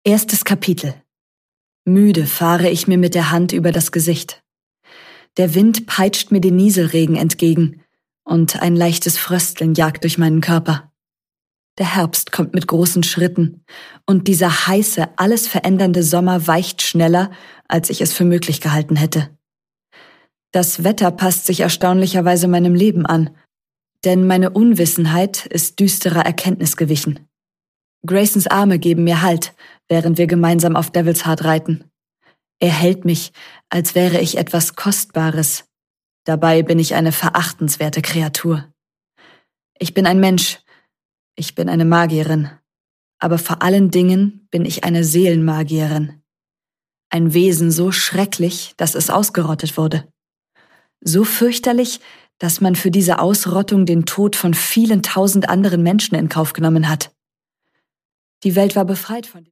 Erstes Kapitel. Müde fahre ich mir mit der Hand über das Gesicht. Der Wind peitscht mir den Nieselregen entgegen und ein leichtes Frösteln jagt durch meinen Körper. Der Herbst kommt mit großen Schritten und dieser heiße, alles verändernde Sommer weicht schneller, als ich es für möglich gehalten hätte. Das Wetter passt sich erstaunlicherweise meinem Leben an, denn meine Unwissenheit ist düsterer Erkenntnis gewichen. Graysons Arme geben mir Halt, während wir gemeinsam auf Devil's Heart reiten. Er hält mich, als wäre ich etwas Kostbares. Dabei bin ich eine verachtenswerte Kreatur. Ich bin ein Mensch, ich bin eine Magierin, aber vor allen Dingen bin ich eine Seelenmagierin. Ein Wesen so schrecklich, dass es ausgerottet wurde. So fürchterlich, dass man für diese Ausrottung den Tod von vielen tausend anderen Menschen in Kauf genommen hat. Die Welt war befreit von